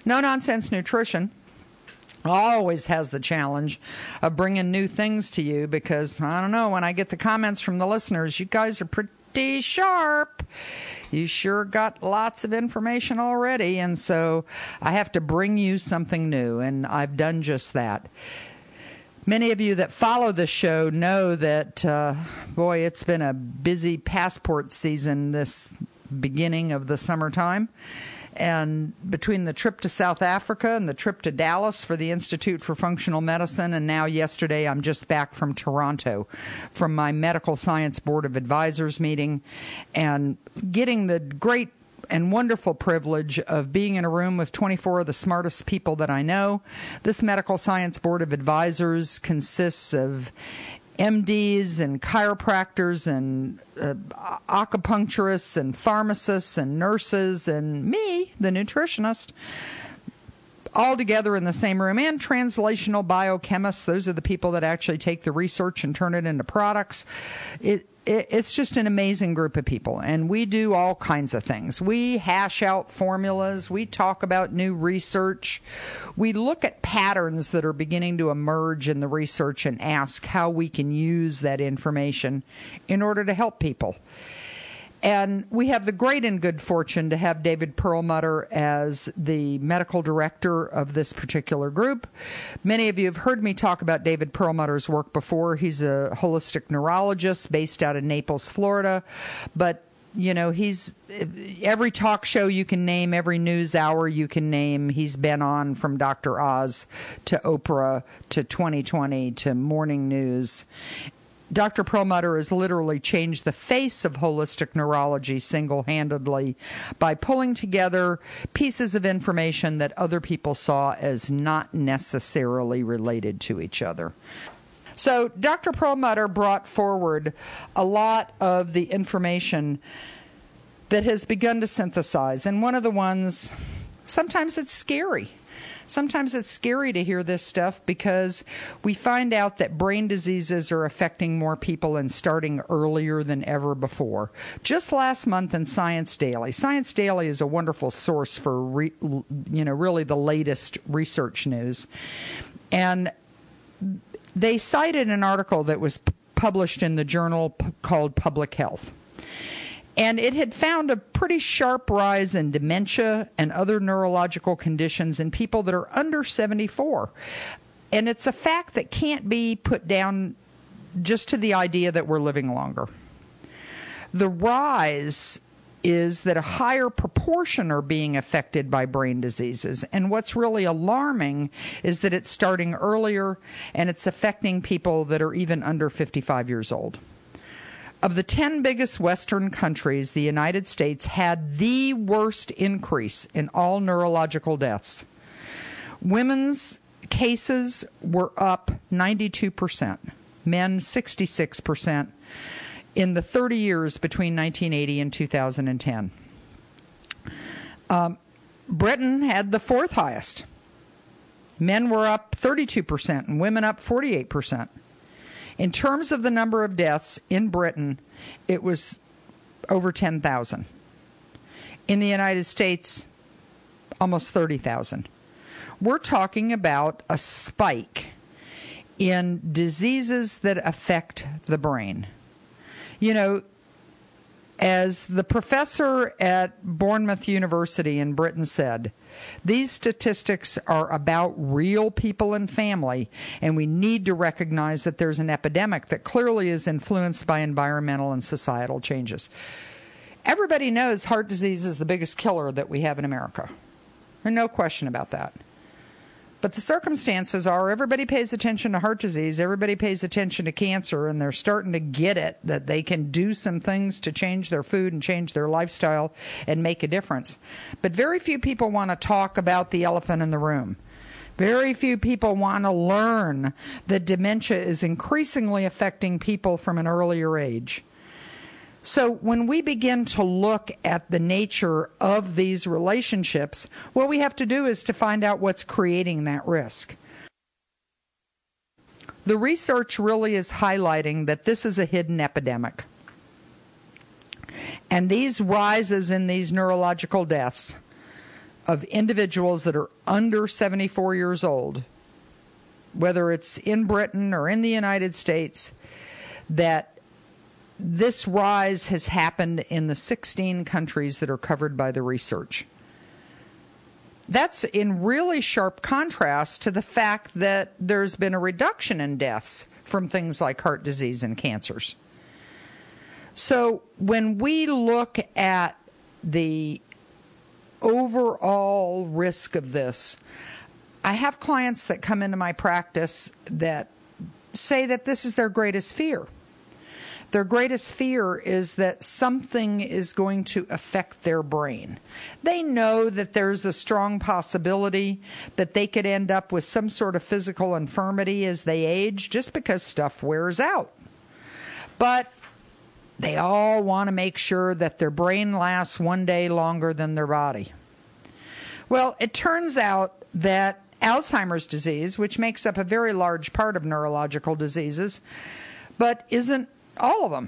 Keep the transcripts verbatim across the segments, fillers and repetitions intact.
No Nonsense Nutrition always has the challenge of bringing new things to you because, I don't know, when I get the comments from the listeners, you guys are pretty sharp. You sure got lots of information already, and so I have to bring you something new, and I've done just that. Many of you that follow the show know that, uh, boy, it's been a busy passport season this beginning of the summertime. And between the trip to South Africa and the trip to Dallas for the Institute for Functional Medicine, and now yesterday I'm just back from Toronto from my Medical Science Board of Advisors meeting and getting the great and wonderful privilege of being in a room with twenty-four of the smartest people that I know. This Medical Science Board of Advisors consists of M Ds and chiropractors and uh, acupuncturists and pharmacists and nurses and me, the nutritionist, all together in the same room, and translational biochemists. Those are the people that actually take the research and turn it into products. It, it, it's just an amazing group of people, and we do all kinds of things. We hash out formulas. We talk about new research. We look at patterns that are beginning to emerge in the research and ask how we can use that information in order to help people. And we have the great and good fortune to have David Perlmutter as the medical director of this particular group. Many of you have heard me talk about David Perlmutter's work before. He's a holistic neurologist based out of Naples, Florida. But, you know, he's every talk show you can name, every news hour you can name, he's been on, from Doctor Oz to Oprah to twenty twenty to Morning News. Doctor Perlmutter has literally changed the face of holistic neurology single-handedly by pulling together pieces of information that other people saw as not necessarily related to each other. So Doctor Perlmutter brought forward a lot of the information that has begun to synthesize, and one of the ones, sometimes it's scary. Sometimes it's scary to hear this stuff because we find out that brain diseases are affecting more people and starting earlier than ever before. Just last month in Science Daily, Science Daily is a wonderful source for, re, you know, really the latest research news. And they cited an article that was p- published in the journal p- called Public Health. And it had found a pretty sharp rise in dementia and other neurological conditions in people that are under seventy-four. And it's a fact that can't be put down just to the idea that we're living longer. The rise is that a higher proportion are being affected by brain diseases. And what's really alarming is that it's starting earlier and it's affecting people that are even under fifty-five years old. Of the ten biggest Western countries, the United States had the worst increase in all neurological deaths. Women's cases were up ninety-two percent, men sixty-six percent in the thirty years between nineteen eighty and two thousand ten. Um, Britain had the fourth highest. Men were up thirty-two percent and women up forty-eight percent. In terms of the number of deaths in Britain, it was over ten thousand. In the United States, almost thirty thousand. We're talking about a spike in diseases that affect the brain. You know, as the professor at Bournemouth University in Britain said, these statistics are about real people and family, and we need to recognize that there's an epidemic that clearly is influenced by environmental and societal changes. Everybody knows heart disease is the biggest killer that we have in America. There's no question about that. But the circumstances are everybody pays attention to heart disease, everybody pays attention to cancer, and they're starting to get it, that they can do some things to change their food and change their lifestyle and make a difference. But very few people want to talk about the elephant in the room. Very few people want to learn that dementia is increasingly affecting people from an earlier age. So when we begin to look at the nature of these relationships, what we have to do is to find out what's creating that risk. The research really is highlighting that this is a hidden epidemic. And these rises in these neurological deaths of individuals that are under seventy-four years old, whether it's in Britain or in the United States, that this rise has happened in the sixteen countries that are covered by the research. That's in really sharp contrast to the fact that there's been a reduction in deaths from things like heart disease and cancers. So when we look at the overall risk of this, I have clients that come into my practice that say that this is their greatest fear. Their greatest fear is that something is going to affect their brain. They know that there's a strong possibility that they could end up with some sort of physical infirmity as they age just because stuff wears out. But they all want to make sure that their brain lasts one day longer than their body. Well, it turns out that Alzheimer's disease, which makes up a very large part of neurological diseases, but isn't all of them.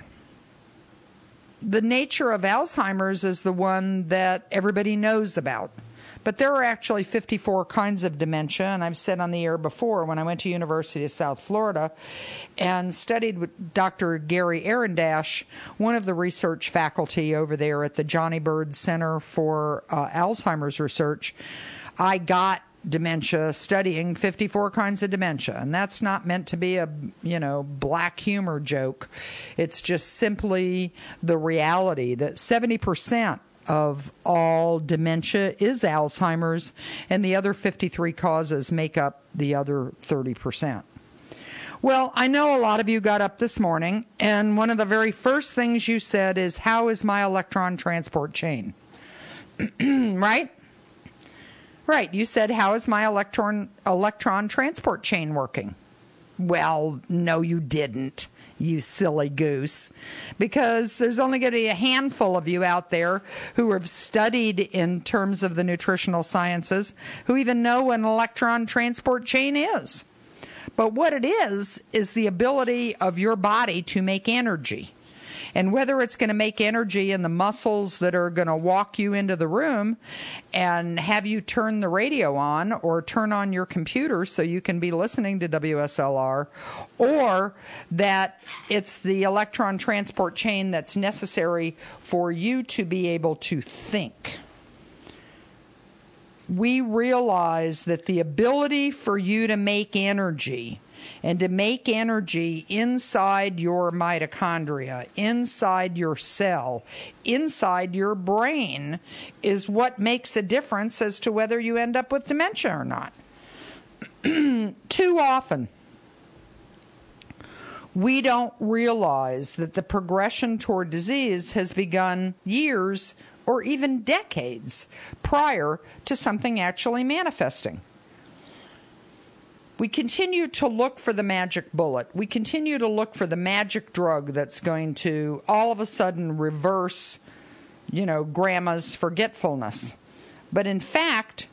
The nature of Alzheimer's is the one that everybody knows about. But there are actually fifty-four kinds of dementia, and I've said on the air before, when I went to University of South Florida and studied with Doctor Gary Arendash, one of the research faculty over there at the Johnny Bird Center for uh, Alzheimer's Research, I got dementia studying fifty-four kinds of dementia, and that's not meant to be a, you know, black humor joke. It's just simply the reality that seventy percent of all dementia is Alzheimer's, and the other fifty-three causes make up the other thirty percent. Well, I know a lot of you got up this morning, and one of the very first things you said is, how is my electron transport chain? Right? Right, you said, how is my electron electron transport chain working? Well, no, you didn't, you silly goose, because there's only going to be a handful of you out there who have studied in terms of the nutritional sciences who even know what an electron transport chain is. But what it is, is the ability of your body to make energy. And whether it's going to make energy in the muscles that are going to walk you into the room and have you turn the radio on or turn on your computer so you can be listening to W S L R, or that it's the electron transport chain that's necessary for you to be able to think. We realize that the ability for you to make energy and to make energy inside your mitochondria, inside your cell, inside your brain, is what makes a difference as to whether you end up with dementia or not. Too often, we don't realize that the progression toward disease has begun years or even decades prior to something actually manifesting. We continue to look for the magic bullet. We continue to look for the magic drug that's going to all of a sudden reverse, you know, grandma's forgetfulness. But in fact,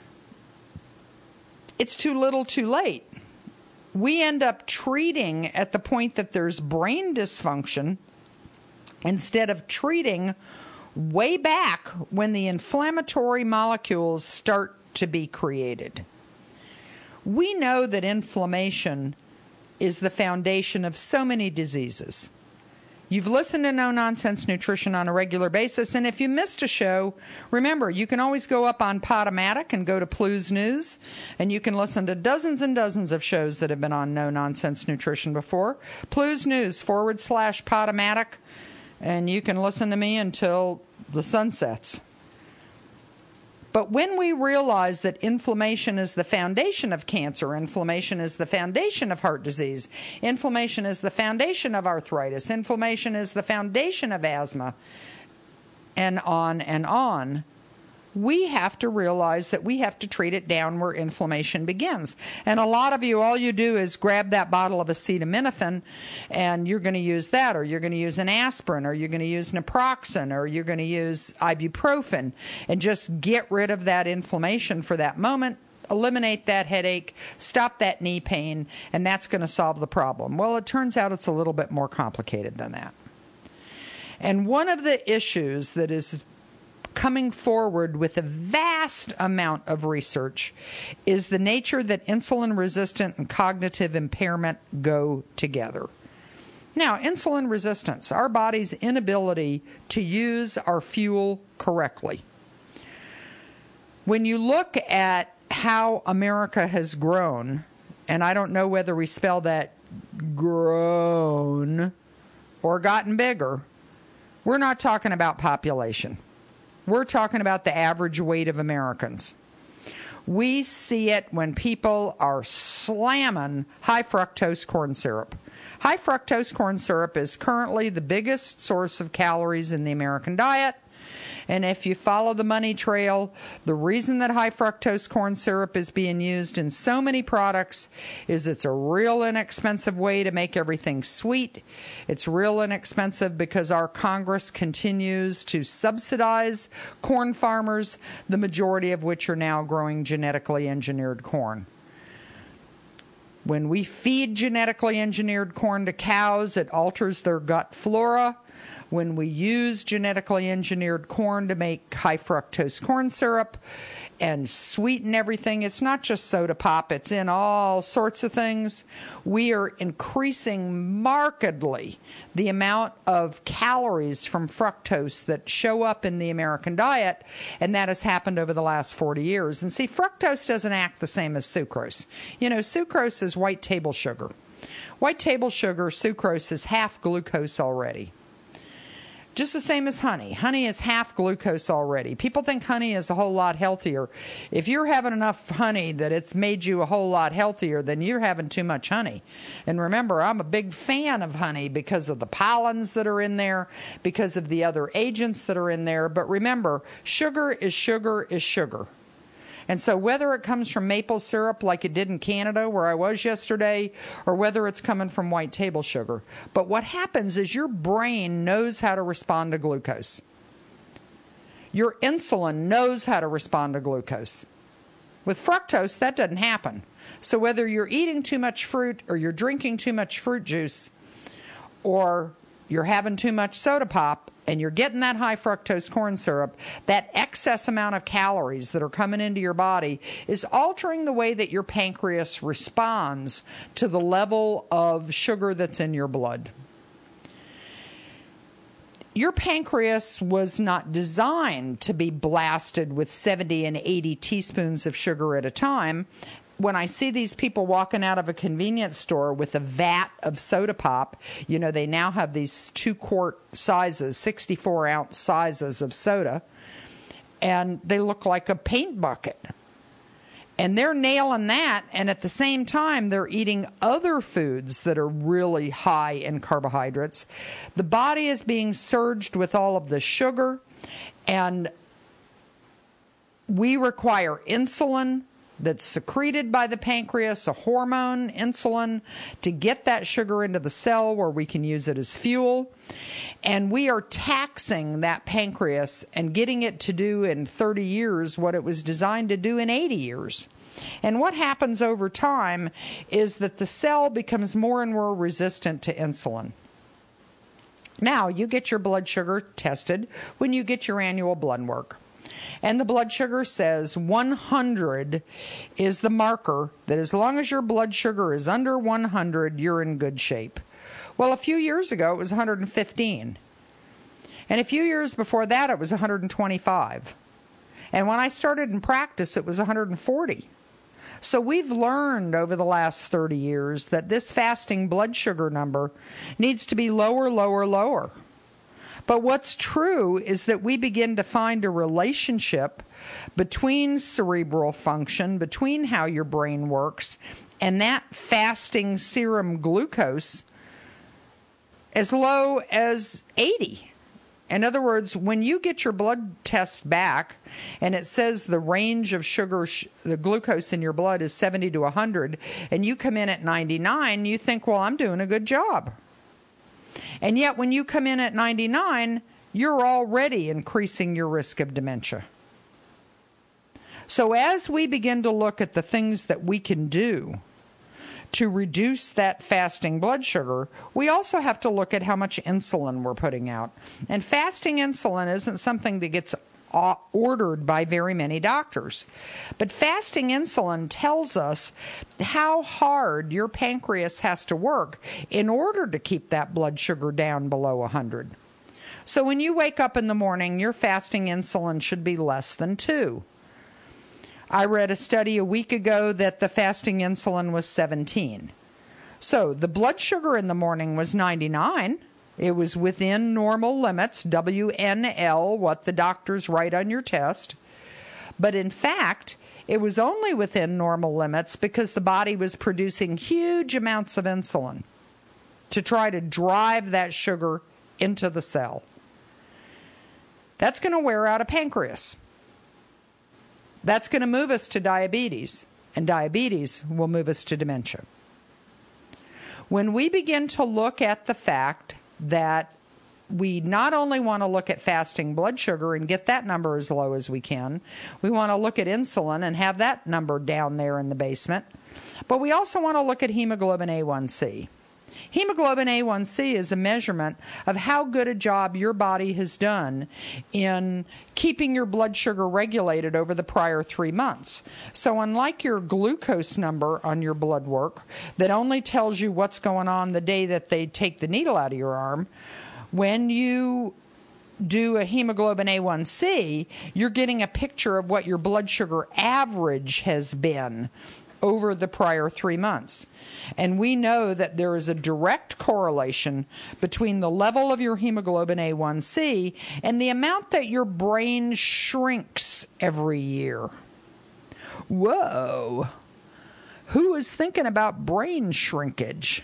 it's too little too late. We end up treating at the point that there's brain dysfunction instead of treating way back when the inflammatory molecules start to be created. We know that inflammation is the foundation of so many diseases. You've listened to No Nonsense Nutrition on a regular basis, and if you missed a show, remember, you can always go up on Podomatic and go to Plu's News, and you can listen to dozens and dozens of shows that have been on No Nonsense Nutrition before. Plu's News forward slash Podomatic, and you can listen to me until the sun sets. But when we realize that inflammation is the foundation of cancer, inflammation is the foundation of heart disease, inflammation is the foundation of arthritis, inflammation is the foundation of asthma, and on and on, we have to realize that we have to treat it down where inflammation begins. And a lot of you, all you do is grab that bottle of acetaminophen and you're going to use that, or you're going to use an aspirin, or you're going to use naproxen, or you're going to use ibuprofen, and just get rid of that inflammation for that moment, eliminate that headache, stop that knee pain, and that's going to solve the problem. Well, it turns out it's a little bit more complicated than that. And one of the issues that is coming forward with a vast amount of research is the nature that insulin resistant and cognitive impairment go together. Now, insulin resistance, our body's inability to use our fuel correctly. When you look at how America has grown, and I don't know whether we spell that grown or gotten bigger, we're not talking about population. We're talking about the average weight of Americans. We see it when people are slamming high fructose corn syrup. High fructose corn syrup is currently the biggest source of calories in the American diet. And if you follow the money trail, the reason that high fructose corn syrup is being used in so many products is it's a real inexpensive way to make everything sweet. It's real inexpensive because our Congress continues to subsidize corn farmers, the majority of which are now growing genetically engineered corn. When we feed genetically engineered corn to cows, it alters their gut flora. When we use genetically engineered corn to make high fructose corn syrup and sweeten everything, it's not just soda pop, it's in all sorts of things. We are increasing markedly the amount of calories from fructose that show up in the American diet, and that has happened over the last forty years. And see, fructose doesn't act the same as sucrose. You know, sucrose is white table sugar. White table sugar, sucrose, is half glucose already. Just the same as honey. Honey is half glucose already. People think honey is a whole lot healthier. If you're having enough honey that it's made you a whole lot healthier, then you're having too much honey. And remember, I'm a big fan of honey because of the pollens that are in there, because of the other agents that are in there. But remember, sugar is sugar is sugar. And so whether it comes from maple syrup like it did in Canada where I was yesterday, or whether it's coming from white table sugar. But what happens is your brain knows how to respond to glucose. Your insulin knows how to respond to glucose. With fructose, that doesn't happen. So whether you're eating too much fruit, or you're drinking too much fruit juice, or you're having too much soda pop, and you're getting that high fructose corn syrup, that excess amount of calories that are coming into your body is altering the way that your pancreas responds to the level of sugar that's in your blood. Your pancreas was not designed to be blasted with seventy and eighty teaspoons of sugar at a time. When I see these people walking out of a convenience store with a vat of soda pop, you know, they now have these two-quart sizes, sixty-four ounce sizes of soda, and they look like a paint bucket. And they're nailing that, and at the same time, they're eating other foods that are really high in carbohydrates. The body is being surged with all of the sugar, and we require insulin that's secreted by the pancreas, a hormone, insulin, to get that sugar into the cell where we can use it as fuel. And we are taxing that pancreas and getting it to do in thirty years what it was designed to do in eighty years. And what happens over time is that the cell becomes more and more resistant to insulin. Now, you get your blood sugar tested when you get your annual blood work. And the blood sugar says one hundred is the marker that as long as your blood sugar is under one hundred, you're in good shape. Well, a few years ago, it was one hundred fifteen. And a few years before that, it was one hundred twenty-five. And when I started in practice, it was one hundred forty. So we've learned over the last thirty years that this fasting blood sugar number needs to be lower, lower, lower. But what's true is that we begin to find a relationship between cerebral function, between how your brain works, and that fasting serum glucose as low as eighty. In other words, when you get your blood test back and it says the range of sugar, the glucose in your blood is seventy to one hundred, and you come in at ninety-nine, you think, well, I'm doing a good job. And yet when you come in at ninety-nine, you're already increasing your risk of dementia. So as we begin to look at the things that we can do to reduce that fasting blood sugar, we also have to look at how much insulin we're putting out. And fasting insulin isn't something that gets ordered by very many doctors. But fasting insulin tells us how hard your pancreas has to work in order to keep that blood sugar down below one hundred. So when you wake up in the morning, your fasting insulin should be less than two. I read a study a week ago that the fasting insulin was seventeen. So the blood sugar in the morning was ninety-nine. It was within normal limits, W N L, what the doctors write on your test. But in fact, it was only within normal limits because the body was producing huge amounts of insulin to try to drive that sugar into the cell. That's going to wear out a pancreas. That's going to move us to diabetes, and diabetes will move us to dementia. When we begin to look at the fact that we not only want to look at fasting blood sugar and get that number as low as we can, we want to look at insulin and have that number down there in the basement, but we also want to look at hemoglobin A one C. Hemoglobin A one C is a measurement of how good a job your body has done in keeping your blood sugar regulated over the prior three months. So unlike your glucose number on your blood work that only tells you what's going on the day that they take the needle out of your arm, when you do a hemoglobin A one C, you're getting a picture of what your blood sugar average has been over the prior three months. And we know that there is a direct correlation between the level of your hemoglobin A one C and the amount that your brain shrinks every year. Whoa! Who is thinking about brain shrinkage?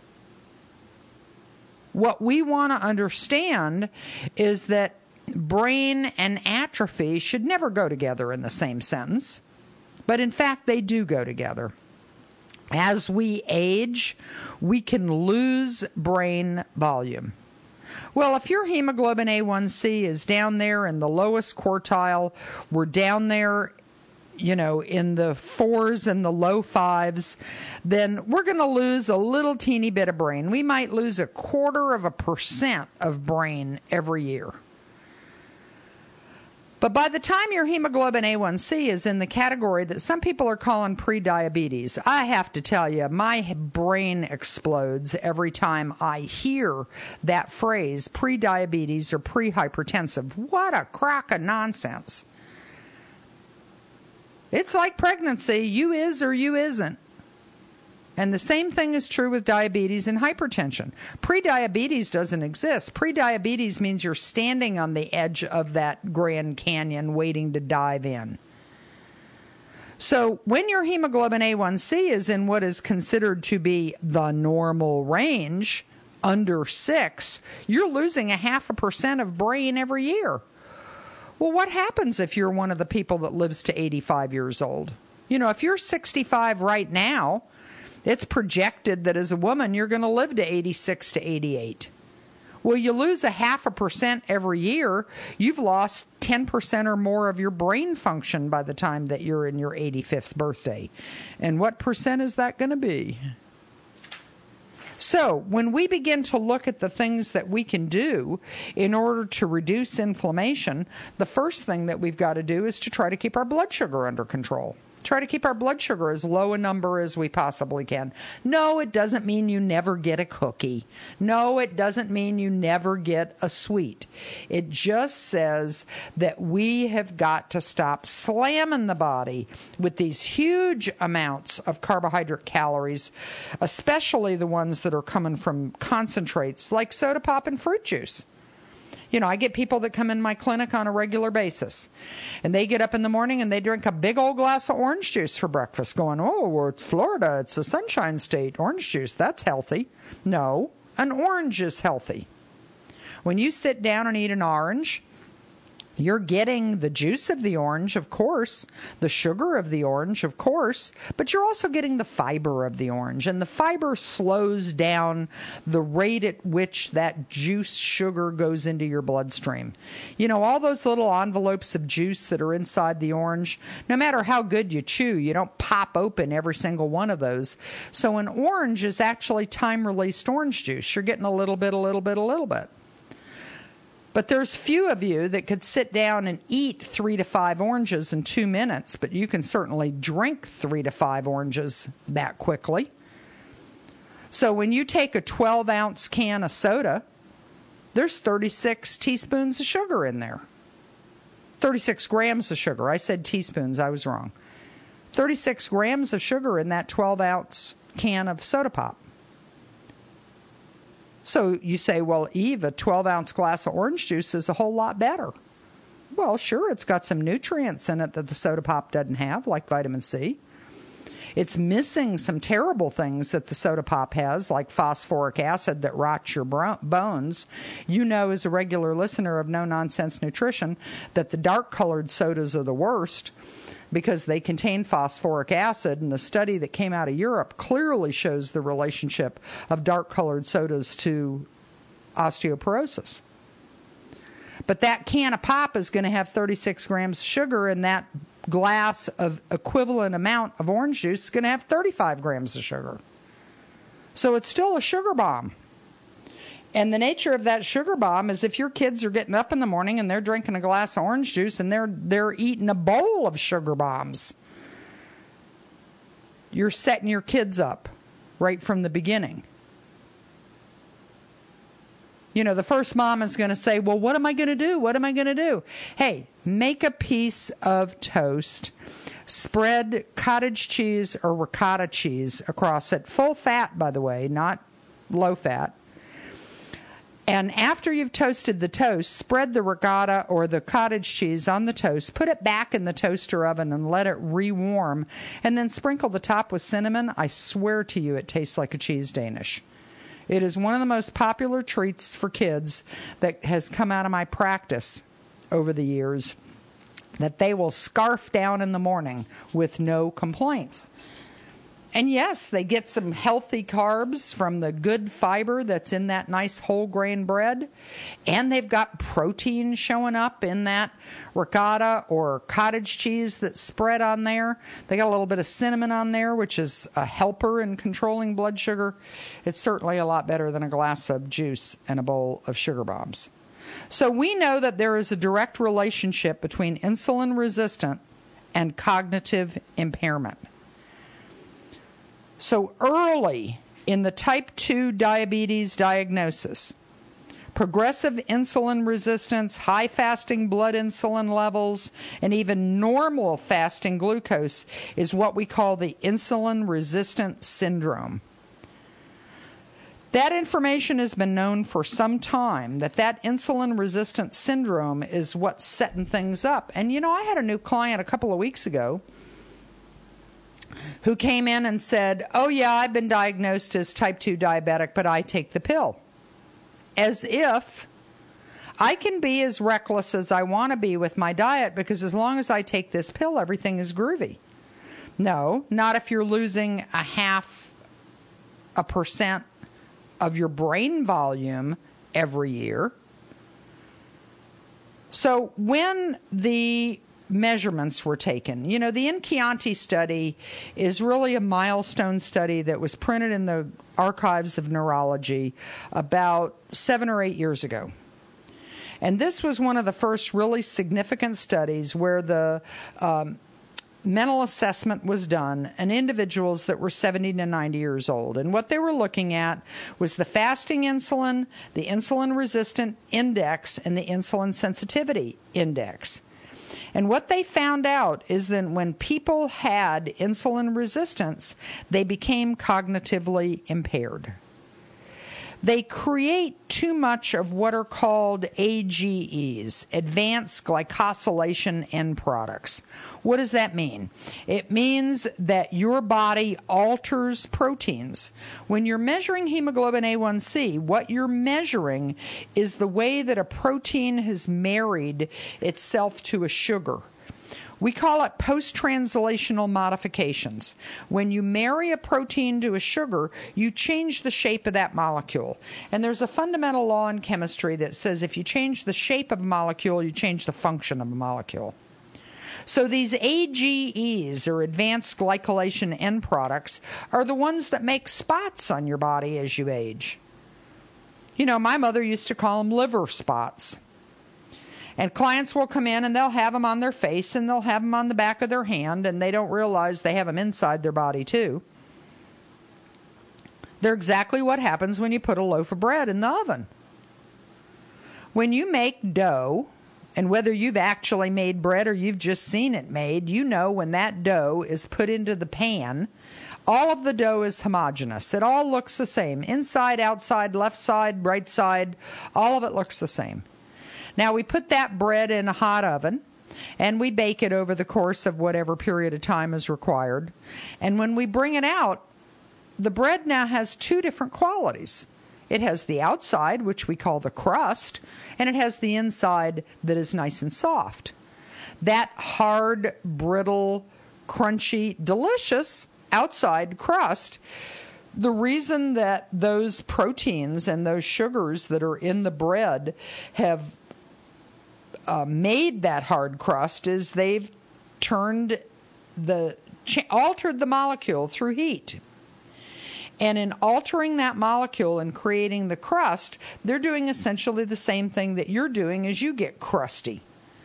What we want to understand is that brain and atrophy should never go together in the same sentence. But in fact, they do go together. As we age, we can lose brain volume. Well, if your hemoglobin A one C is down there in the lowest quartile, we're down there, you know, in the fours and the low fives, then we're going to lose a little teeny bit of brain. We might lose a quarter of a percent of brain every year. But by the time your hemoglobin A one C is in the category that some people are calling pre-diabetes, I have to tell you, my brain explodes every time I hear that phrase, pre-diabetes or pre-hypertensive. What a crock of nonsense. It's like pregnancy. You is or you isn't. And the same thing is true with diabetes and hypertension. Prediabetes doesn't exist. Prediabetes means you're standing on the edge of that Grand Canyon waiting to dive in. So when your hemoglobin A one C is in what is considered to be the normal range, under six, you're losing a half a percent of brain every year. Well, what happens if you're one of the people that lives to eighty-five years old? You know, if you're sixty-five right now, it's projected that as a woman, you're going to live to eighty-six to eighty-eight. Well, you lose a half a percent every year, you've lost ten percent or more of your brain function by the time that you're in your eighty-fifth birthday. And what percent is that going to be? So when we begin to look at the things that we can do in order to reduce inflammation, the first thing that we've got to do is to try to keep our blood sugar under control. Try to keep our blood sugar as low a number as we possibly can. No, it doesn't mean you never get a cookie. No, it doesn't mean you never get a sweet. It just says that we have got to stop slamming the body with these huge amounts of carbohydrate calories, especially the ones that are coming from concentrates like soda pop and fruit juice. You know, I get people that come in my clinic on a regular basis, and they get up in the morning and they drink a big old glass of orange juice for breakfast, going, oh, well, it's Florida, it's the Sunshine State, orange juice, that's healthy. No, an orange is healthy. When you sit down and eat an orange, you're getting the juice of the orange, of course, the sugar of the orange, of course, but you're also getting the fiber of the orange. And the fiber slows down the rate at which that juice sugar goes into your bloodstream. You know, all those little envelopes of juice that are inside the orange, no matter how good you chew, you don't pop open every single one of those. So an orange is actually time-released orange juice. You're getting a little bit, a little bit, a little bit. But there's few of you that could sit down and eat three to five oranges in two minutes, but you can certainly drink three to five oranges that quickly. So when you take a twelve ounce can of soda, there's thirty-six teaspoons of sugar in there. thirty-six grams of sugar. I said teaspoons, I was wrong. thirty-six grams of sugar in that twelve ounce can of soda pop. So you say, well, Eve, a twelve ounce glass of orange juice is a whole lot better. Well, sure, it's got some nutrients in it that the soda pop doesn't have, like vitamin C. It's missing some terrible things that the soda pop has, like phosphoric acid that rots your bro- bones. You know, as a regular listener of No Nonsense Nutrition, that the dark-colored sodas are the worst because they contain phosphoric acid, and the study that came out of Europe clearly shows the relationship of dark-colored sodas to osteoporosis. But that can of pop is going to have thirty-six grams of sugar, and that glass of equivalent amount of orange juice is going to have thirty-five grams of sugar. So it's still a sugar bomb. And the nature of that sugar bomb is if your kids are getting up in the morning and they're drinking a glass of orange juice and they're they're eating a bowl of sugar bombs, you're setting your kids up right from the beginning. You know, the first mom is going to say, well, what am I going to do? What am I going to do? Hey, make a piece of toast. Spread cottage cheese or ricotta cheese across it. Full fat, by the way, not low fat. And after you've toasted the toast, spread the ricotta or the cottage cheese on the toast. Put it back in the toaster oven and let it rewarm. And then sprinkle the top with cinnamon. I swear to you, it tastes like a cheese Danish. It is one of the most popular treats for kids that has come out of my practice over the years, that they will scarf down in the morning with no complaints. And yes, they get some healthy carbs from the good fiber that's in that nice whole grain bread. And they've got protein showing up in that ricotta or cottage cheese that's spread on there. They got a little bit of cinnamon on there, which is a helper in controlling blood sugar. It's certainly a lot better than a glass of juice and a bowl of sugar bombs. So we know that there is a direct relationship between insulin resistance and cognitive impairment. So early in the type two diabetes diagnosis, progressive insulin resistance, high fasting blood insulin levels, and even normal fasting glucose is what we call the insulin resistant syndrome. That information has been known for some time, that that insulin resistant syndrome is what's setting things up. And you know, I had a new client a couple of weeks ago who came in and said, oh yeah, I've been diagnosed as type two diabetic, but I take the pill. As if I can be as reckless as I want to be with my diet, because as long as I take this pill, everything is groovy. No, not if you're losing a half a percent of your brain volume every year. So when the measurements were taken, you know, the INCIANTI study is really a milestone study that was printed in the archives of neurology about seven or eight years ago. And this was one of the first really significant studies where the um, mental assessment was done on individuals that were seventy to ninety years old. And what they were looking at was the fasting insulin, the insulin resistant index, and the insulin sensitivity index. And what they found out is that when people had insulin resistance, they became cognitively impaired. They create too much of what are called A G Es, advanced glycosylation end products. What does that mean? It means that your body alters proteins. When you're measuring hemoglobin A one C, what you're measuring is the way that a protein has married itself to a sugar. We call it post-translational modifications. When you marry a protein to a sugar, you change the shape of that molecule. And there's a fundamental law in chemistry that says if you change the shape of a molecule, you change the function of a molecule. So these A G Es, or advanced glycylation end products, are the ones that make spots on your body as you age. You know, my mother used to call them liver spots. And clients will come in and they'll have them on their face and they'll have them on the back of their hand, and they don't realize they have them inside their body too. They're exactly what happens when you put a loaf of bread in the oven. When you make dough, and whether you've actually made bread or you've just seen it made, you know when that dough is put into the pan, all of the dough is homogeneous. It all looks the same. Inside, outside, left side, right side, all of it looks the same. Now we put that bread in a hot oven and we bake it over the course of whatever period of time is required. And when we bring it out, the bread now has two different qualities. It has the outside, which we call the crust, and it has the inside that is nice and soft. That hard, brittle, crunchy, delicious outside crust, the reason that those proteins and those sugars that are in the bread have uh, made that hard crust is they've turned the, altered the molecule through heat. And in altering that molecule and creating the crust, they're doing essentially the same thing that you're doing as you get crusty.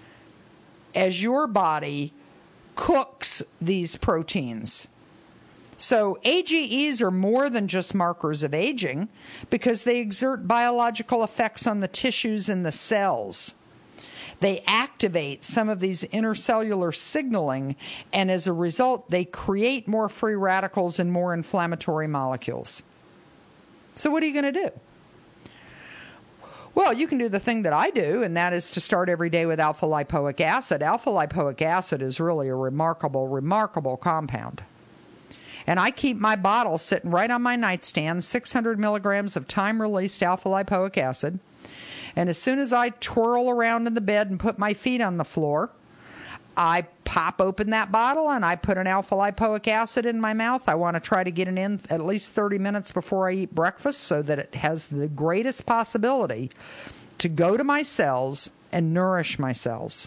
As your body cooks these proteins. So A G Es are more than just markers of aging because they exert biological effects on the tissues and the cells. They activate some of these intercellular signaling, and as a result, they create more free radicals and more inflammatory molecules. So what are you going to do? Well, you can do the thing that I do, and that is to start every day with alpha-lipoic acid. Alpha-lipoic acid is really a remarkable, remarkable compound. And I keep my bottle sitting right on my nightstand, six hundred milligrams of time-released alpha-lipoic acid. And as soon as I twirl around in the bed and put my feet on the floor, I pop open that bottle and I put an alpha-lipoic acid in my mouth. I want to try to get it in at least thirty minutes before I eat breakfast so that it has the greatest possibility to go to my cells and nourish my cells.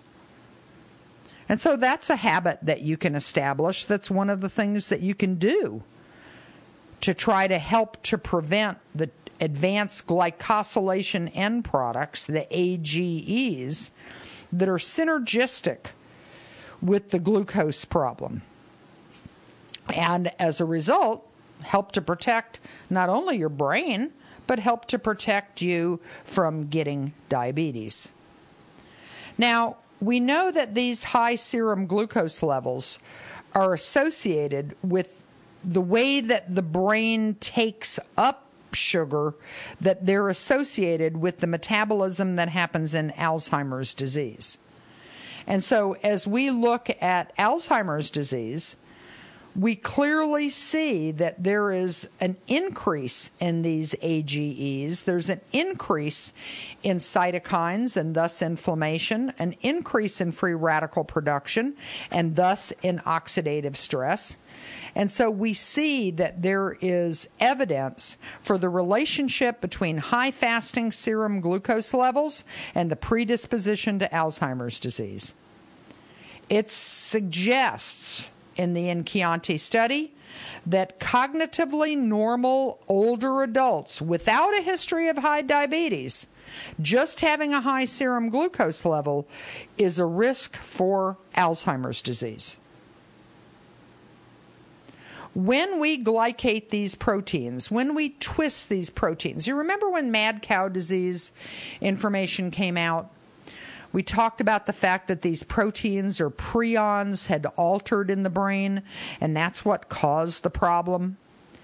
And so that's a habit that you can establish. That's one of the things that you can do to try to help to prevent the advanced glycosylation end products, the A G Es, that are synergistic with the glucose problem. And as a result, help to protect not only your brain, but help to protect you from getting diabetes. Now, we know that these high serum glucose levels are associated with the way that the brain takes up sugar, that they're associated with the metabolism that happens in Alzheimer's disease. And so as we look at Alzheimer's disease, we clearly see that there is an increase in these A G Es. There's an increase in cytokines and thus inflammation, an increase in free radical production and thus in oxidative stress. And so we see that there is evidence for the relationship between high fasting serum glucose levels and the predisposition to Alzheimer's disease. It suggests in the Enchianti study that cognitively normal older adults without a history of high diabetes, just having a high serum glucose level is a risk for Alzheimer's disease. When we glycate these proteins, when we twist these proteins, you remember when mad cow disease information came out? We talked about the fact that these proteins or prions had altered in the brain, and that's what caused the problem.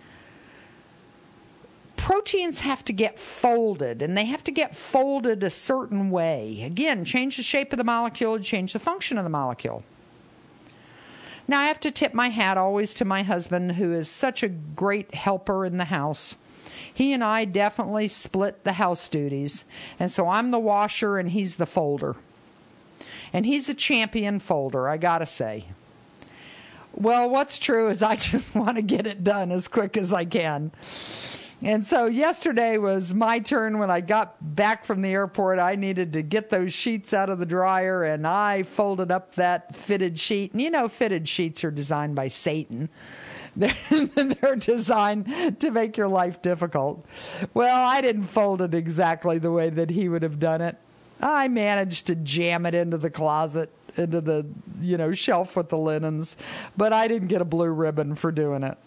Proteins have to get folded, and they have to get folded a certain way. Again, change the shape of the molecule, change the function of the molecule. Now, I have to tip my hat always to my husband, who is such a great helper in the house. He and I definitely split the house duties, and so I'm the washer and he's the folder. And he's a champion folder, I gotta say. Well, what's true is I just want to get it done as quick as I can. And so yesterday was my turn. When I got back from the airport, I needed to get those sheets out of the dryer, and I folded up that fitted sheet. And you know, fitted sheets are designed by Satan. They're designed to make your life difficult. Well, I didn't fold it exactly the way that he would have done it. I managed to jam it into the closet, into the, you know, shelf with the linens, but I didn't get a blue ribbon for doing it.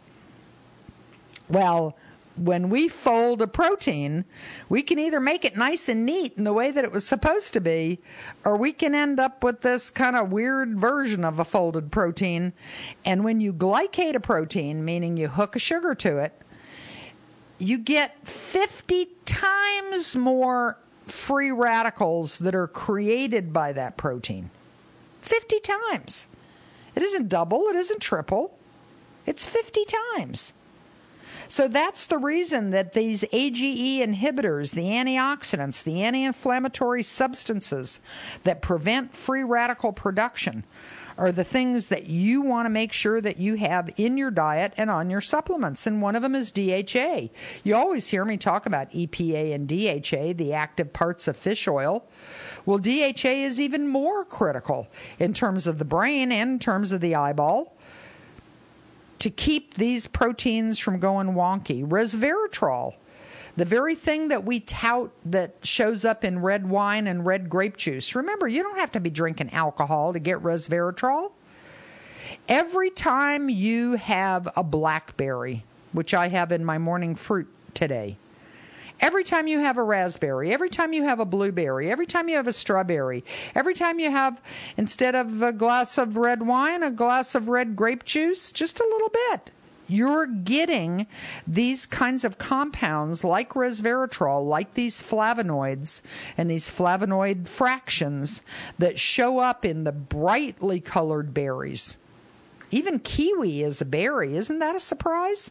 Well, when we fold a protein, we can either make it nice and neat in the way that it was supposed to be, or we can end up with this kind of weird version of a folded protein. And when you glycate a protein, meaning you hook a sugar to it, you get fifty times more free radicals that are created by that protein. fifty times. It isn't double, it isn't triple. It's fifty times. So that's the reason that these A G E inhibitors, the antioxidants, the anti-inflammatory substances that prevent free radical production, are the things that you want to make sure that you have in your diet and on your supplements. And one of them is D H A. You always hear me talk about E P A and D H A, the active parts of fish oil. Well, D H A is even more critical in terms of the brain and in terms of the eyeball to keep these proteins from going wonky. Resveratrol, the very thing that we tout that shows up in red wine and red grape juice. Remember, you don't have to be drinking alcohol to get resveratrol. Every time you have a blackberry, which I have in my morning fruit today, every time you have a raspberry, every time you have a blueberry, every time you have a strawberry, every time you have, instead of a glass of red wine, a glass of red grape juice, just a little bit, you're getting these kinds of compounds like resveratrol, like these flavonoids and these flavonoid fractions that show up in the brightly colored berries. Even kiwi is a berry. Isn't that a surprise?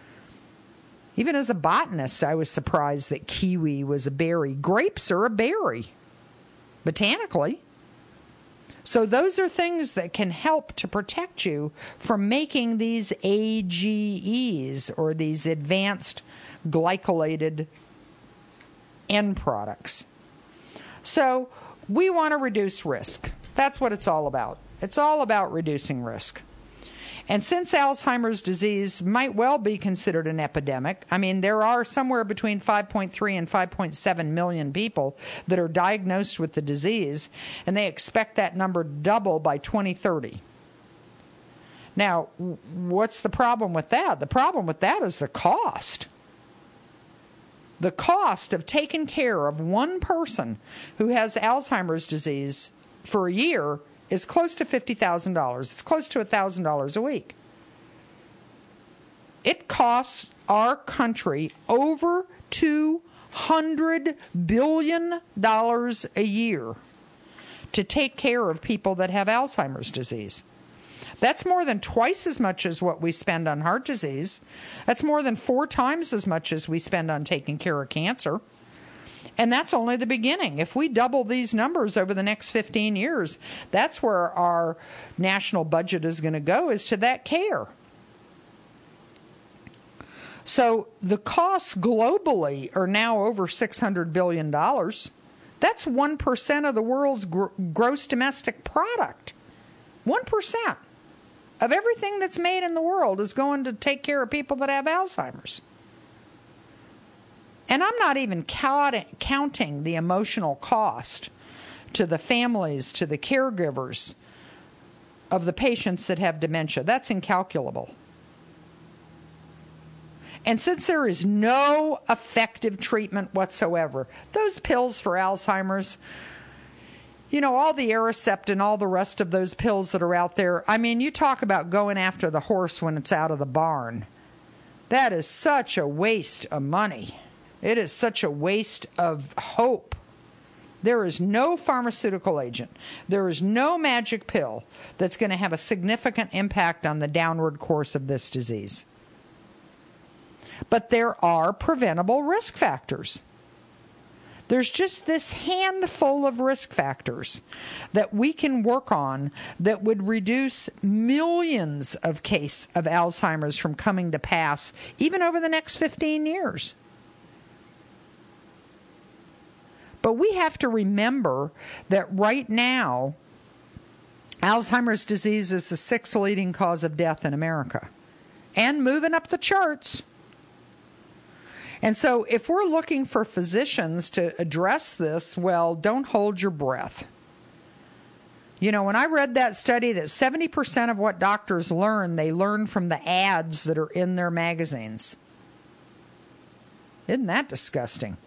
Even as a botanist, I was surprised that kiwi was a berry. Grapes are a berry, botanically. So those are things that can help to protect you from making these A G Es, or these advanced glycolated end products. So we want to reduce risk. That's what it's all about. It's all about reducing risk. And since Alzheimer's disease might well be considered an epidemic, I mean, there are somewhere between five point three and five point seven million people that are diagnosed with the disease, and they expect that number to double by twenty thirty. Now, what's the problem with that? The problem with that is the cost. The cost of taking care of one person who has Alzheimer's disease for a year is close to fifty thousand dollars. It's close to one thousand dollars a week. It costs our country over two hundred billion dollars a year to take care of people that have Alzheimer's disease. That's more than twice as much as what we spend on heart disease. That's more than four times as much as we spend on taking care of cancer. And that's only the beginning. If we double these numbers over the next fifteen years, that's where our national budget is going to go, is to that care. So the costs globally are now over six hundred billion dollars. That's one percent of the world's gr- gross domestic product. one percent of everything that's made in the world is going to take care of people that have Alzheimer's. And I'm not even count- counting the emotional cost to the families, to the caregivers of the patients that have dementia. That's incalculable. And since there is no effective treatment whatsoever, those pills for Alzheimer's, you know, all the Aricept and all the rest of those pills that are out there, I mean, you talk about going after the horse when it's out of the barn. That is such a waste of money. It is such a waste of hope. There is no pharmaceutical agent. There is no magic pill that's going to have a significant impact on the downward course of this disease. But there are preventable risk factors. There's just this handful of risk factors that we can work on that would reduce millions of cases of Alzheimer's from coming to pass, even over the next fifteen years. But we have to remember that right now, Alzheimer's disease is the sixth leading cause of death in America, and moving up the charts. And so if we're looking for physicians to address this, well, don't hold your breath. You know, when I read that study that seventy percent of what doctors learn, they learn from the ads that are in their magazines. Isn't that disgusting?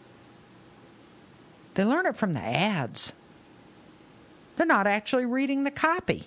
They learn it from the ads. They're not actually reading the copy.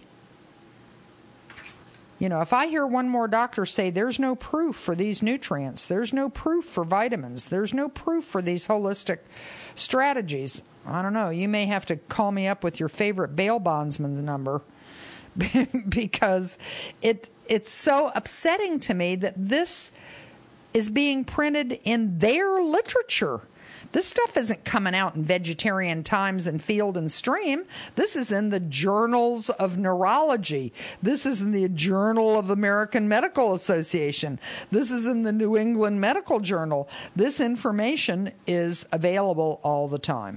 You know, if I hear one more doctor say there's no proof for these nutrients, there's no proof for vitamins, there's no proof for these holistic strategies, I don't know, you may have to call me up with your favorite bail bondsman's number because it it's so upsetting to me that this is being printed in their literature. This stuff isn't coming out in Vegetarian Times and Field and Stream. This is in the journals of neurology. This is in the Journal of American Medical Association. This is in the New England Medical Journal. This information is available all the time.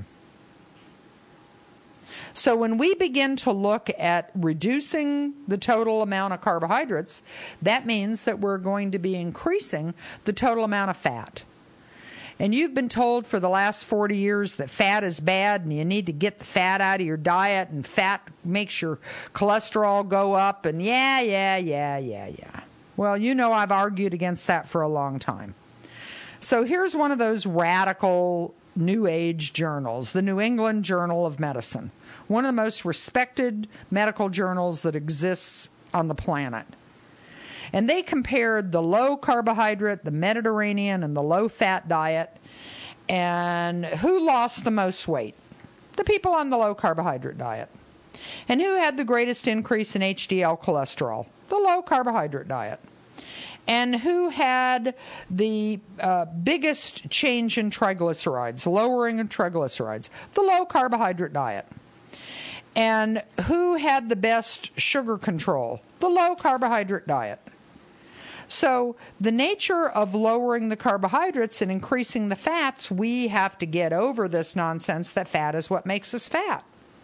So when we begin to look at reducing the total amount of carbohydrates, that means that we're going to be increasing the total amount of fat. And you've been told for the last forty years that fat is bad and you need to get the fat out of your diet, and fat makes your cholesterol go up, and yeah, yeah, yeah, yeah, yeah. Well, you know I've argued against that for a long time. So here's one of those radical New Age journals, the New England Journal of Medicine, one of the most respected medical journals that exists on the planet. And they compared the low carbohydrate, the Mediterranean, and the low fat diet, and who lost the most weight? The people on the low carbohydrate diet. And who had the greatest increase in H D L cholesterol? The low carbohydrate diet. And who had the uh, biggest change in triglycerides, lowering of triglycerides? The low carbohydrate diet. And who had the best sugar control? The low carbohydrate diet. So the nature of lowering the carbohydrates and increasing the fats, we have to get over this nonsense that fat is what makes us fat.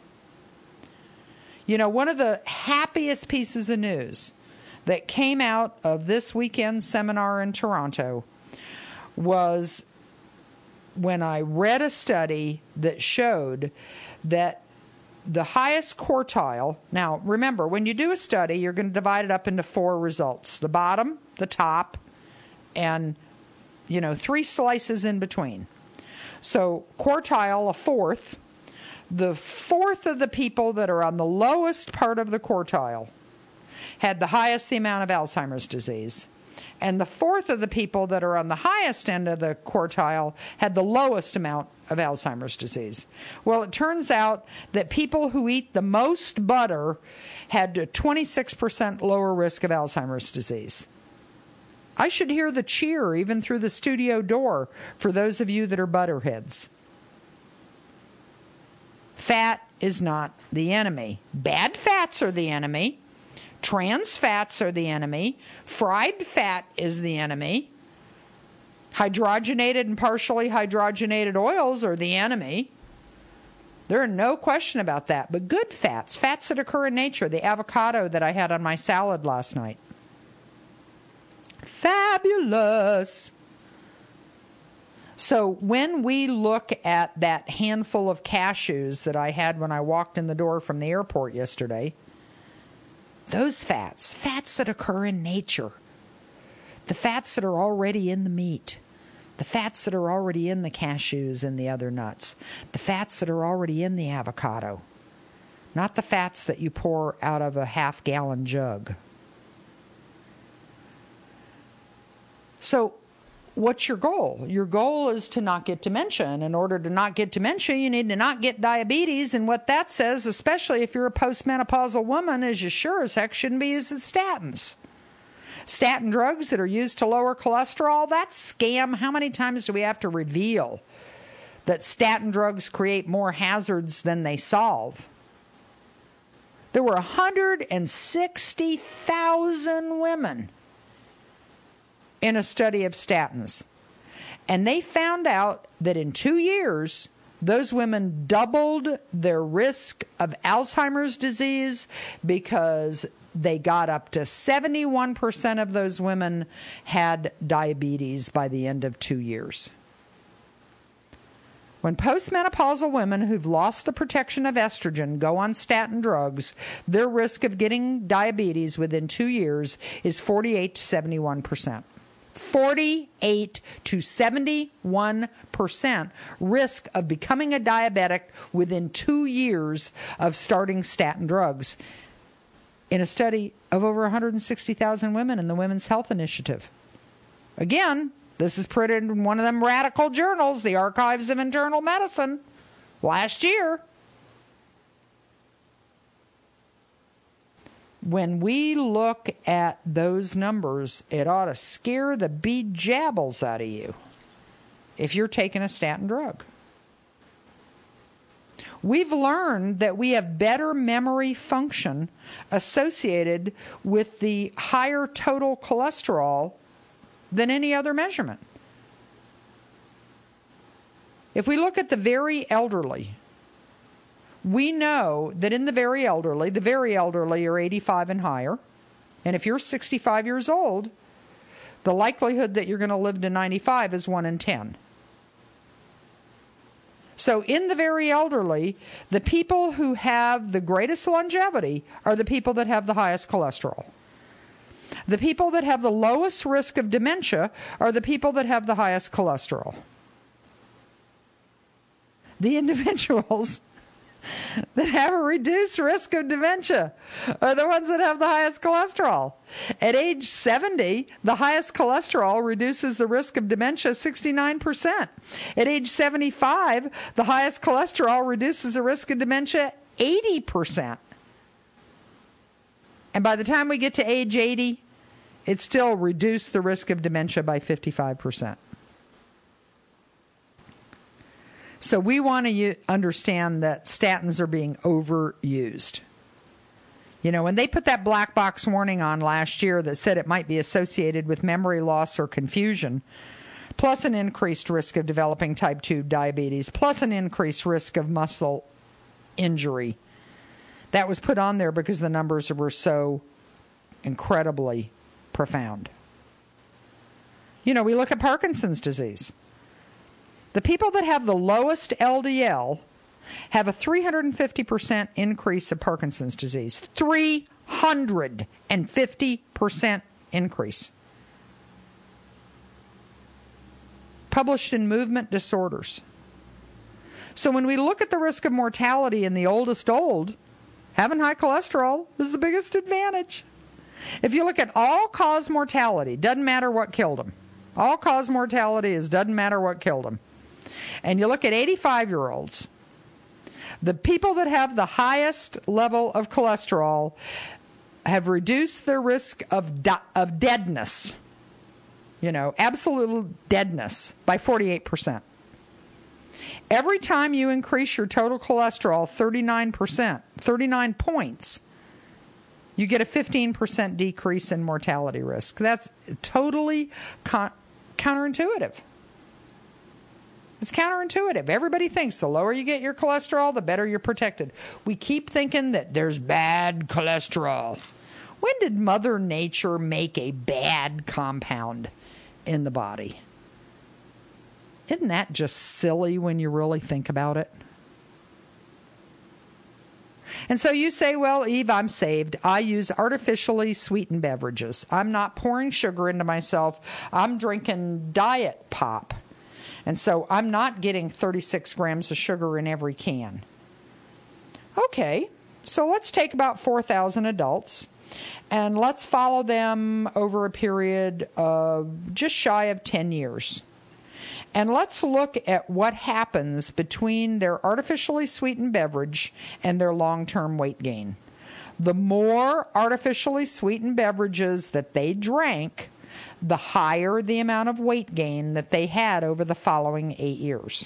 You know, one of the happiest pieces of news that came out of this weekend seminar in Toronto was when I read a study that showed that the highest quartile, now remember, when you do a study, you're going to divide it up into four results. The bottom, the top, and, you know, three slices in between. So quartile, a fourth. The fourth of the people that are on the lowest part of the quartile had the highest the amount of Alzheimer's disease. And the fourth of the people that are on the highest end of the quartile had the lowest amount of Alzheimer's disease. Well, it turns out that people who eat the most butter had a twenty-six percent lower risk of Alzheimer's disease. I should hear the cheer even through the studio door for those of you that are butterheads. Fat is not the enemy. Bad fats are the enemy. Trans fats are the enemy. Fried fat is the enemy. Hydrogenated and partially hydrogenated oils are the enemy. There are no question about that. But good fats, fats that occur in nature, the avocado that I had on my salad last night. Fabulous. So when we look at that handful of cashews that I had when I walked in the door from the airport yesterday, those fats, fats that occur in nature, the fats that are already in the meat, the fats that are already in the cashews and the other nuts, the fats that are already in the avocado, not the fats that you pour out of a half-gallon jug. So what's your goal? Your goal is to not get dementia. And in order to not get dementia, you need to not get diabetes. And what that says, especially if you're a postmenopausal woman, is you sure as heck shouldn't be using statins. Statin drugs that are used to lower cholesterol, that's scam. How many times do we have to reveal that statin drugs create more hazards than they solve? There were one hundred sixty thousand women in a study of statins. And they found out that in two years, those women doubled their risk of Alzheimer's disease because they got up to seventy-one percent of those women had diabetes by the end of two years. When postmenopausal women who've lost the protection of estrogen go on statin drugs, their risk of getting diabetes within two years is forty-eight to seventy-one percent. forty-eight to seventy-one percent risk of becoming a diabetic within two years of starting statin drugs in a study of over one hundred sixty thousand women in the Women's Health Initiative. Again, this is printed in one of them radical journals, the Archives of Internal Medicine, last year. When we look at those numbers, it ought to scare the bee-jabbles out of you if you're taking a statin drug. We've learned that we have better memory function associated with the higher total cholesterol than any other measurement. If we look at the very elderly, we know that in the very elderly, the very elderly are eighty-five and higher, and if you're sixty-five years old, the likelihood that you're going to live to ninety-five is one in ten. So in the very elderly, the people who have the greatest longevity are the people that have the highest cholesterol. The people that have the lowest risk of dementia are the people that have the highest cholesterol. The individuals that have a reduced risk of dementia are the ones that have the highest cholesterol. At age seventy, the highest cholesterol reduces the risk of dementia sixty-nine percent. At age seventy-five, the highest cholesterol reduces the risk of dementia eighty percent. And by the time we get to age eighty, it still reduced the risk of dementia by fifty-five percent. So we want to understand that statins are being overused. You know, when they put that black box warning on last year that said it might be associated with memory loss or confusion, plus an increased risk of developing type two diabetes, plus an increased risk of muscle injury, that was put on there because the numbers were so incredibly profound. You know, we look at Parkinson's disease. The people that have the lowest L D L have a three hundred fifty percent increase of Parkinson's disease. three hundred fifty percent increase. Published in Movement Disorders. So when we look at the risk of mortality in the oldest old, having high cholesterol is the biggest advantage. If you look at all-cause mortality, doesn't matter what killed them. All-cause mortality is doesn't matter what killed them. And you look at eighty-five-year-olds, the people that have the highest level of cholesterol have reduced their risk of di- of deadness, you know, absolute deadness, by forty-eight percent. Every time you increase your total cholesterol thirty-nine percent, thirty-nine points, you get a fifteen percent decrease in mortality risk. That's totally con- counterintuitive. It's counterintuitive. Everybody thinks the lower you get your cholesterol, the better you're protected. We keep thinking that there's bad cholesterol. When did Mother Nature make a bad compound in the body? Isn't that just silly when you really think about it? And so you say, well, Eve, I'm saved. I use artificially sweetened beverages. I'm not pouring sugar into myself. I'm drinking diet pop. And so I'm not getting thirty-six grams of sugar in every can. Okay, so let's take about four thousand adults and let's follow them over a period of just shy of ten years. And let's look at what happens between their artificially sweetened beverage and their long-term weight gain. The more artificially sweetened beverages that they drank, the higher the amount of weight gain that they had over the following eight years.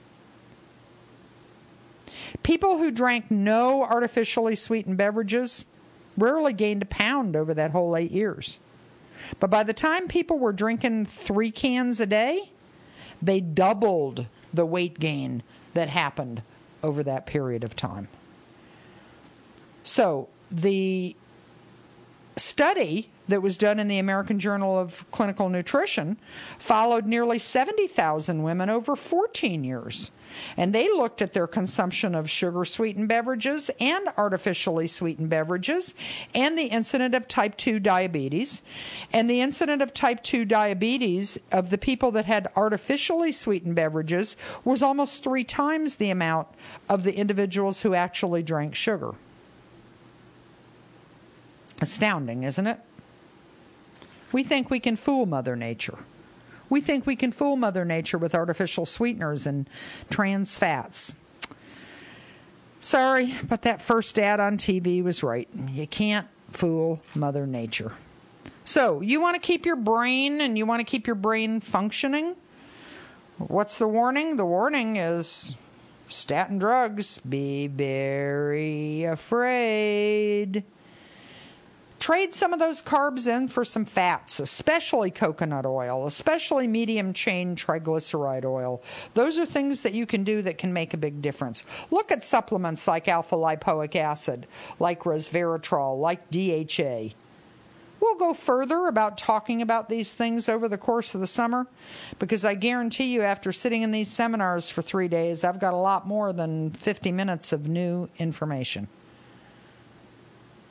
People who drank no artificially sweetened beverages rarely gained a pound over that whole eight years. But by the time people were drinking three cans a day, they doubled the weight gain that happened over that period of time. So the study that was done in the American Journal of Clinical Nutrition followed nearly seventy thousand women over fourteen years. And they looked at their consumption of sugar-sweetened beverages and artificially sweetened beverages and the incidence of type two diabetes. And the incidence of type two diabetes of the people that had artificially sweetened beverages was almost three times the amount of the individuals who actually drank sugar. Astounding, isn't it? We think we can fool Mother Nature. We think we can fool Mother Nature with artificial sweeteners and trans fats. Sorry, but that first ad on T V was right. You can't fool Mother Nature. So, you want to keep your brain and you want to keep your brain functioning? What's the warning? The warning is statin drugs. Be very afraid. Trade some of those carbs in for some fats, especially coconut oil, especially medium chain triglyceride oil. Those are things that you can do that can make a big difference. Look at supplements like alpha lipoic acid, like resveratrol, like D H A. We'll go further about talking about these things over the course of the summer, because I guarantee you after sitting in these seminars for three days, I've got a lot more than fifty minutes of new information.